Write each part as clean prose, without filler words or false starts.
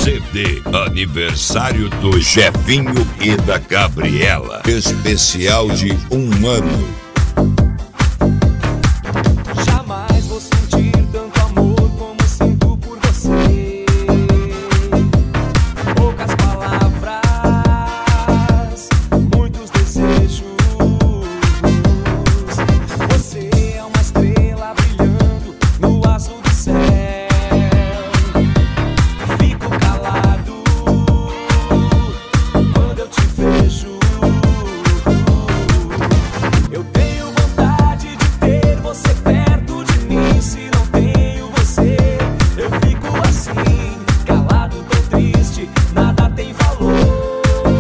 CD aniversário do Jefinho e da Gabriela, especial de 1 ano. Jamais vou sentir tanto amor como sinto por você. Poucas palavras, muitos desejos. Você é uma estrela brilhando no azul do céu. Fico calado quando eu te vejo. Eu tenho vontade de ter você perto de mim. Se não tenho você, eu fico assim, calado, tão triste, nada tem valor.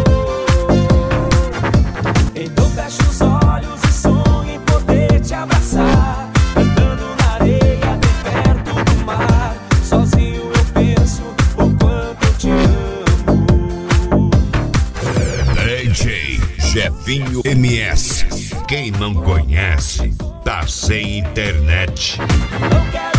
Então feche os olhos e sonhe em poder te abraçar, andando na areia, bem perto do mar. Sozinho eu penso o quanto eu te amo. DJ Jefinho MS. Quem não conhece, tá sem internet. Não quero